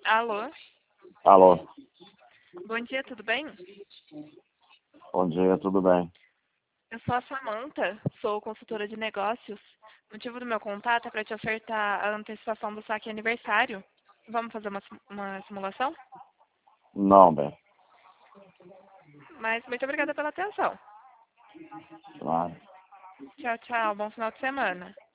Alô? Alô, Bom dia, tudo bem? bom dia, tudo bem? Eu sou a Samanta, sou consultora de negócios. O motivo do meu contato é para te ofertar a antecipação do saque aniversário. Vamos fazer uma simulação? Não, bem. Mas muito obrigada pela atenção. Claro. Tchau, tchau. Bom final de semana.